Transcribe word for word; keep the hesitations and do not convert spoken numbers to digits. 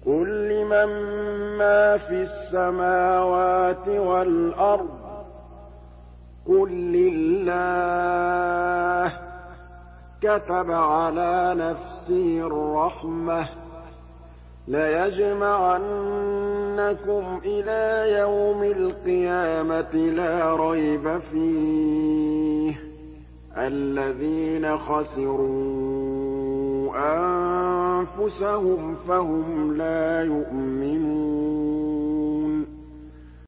قُل لِّمَن مَّا فِي السَّمَاوَاتِ وَالْأَرْضِ ۖ قُل لِّلَّهِ ۚ كَتَبَ عَلَىٰ نَفْسِهِ الرَّحْمَةَ ۚ لَيَجْمَعَنَّكُمْ إِلَىٰ يَوْمِ الْقِيَامَةِ لَا رَيْبَ فِيهِ ۚ الَّذِينَ خَسِرُوا أَنفُسَهُمْ فَهُمْ لَا يُؤْمِنُونَ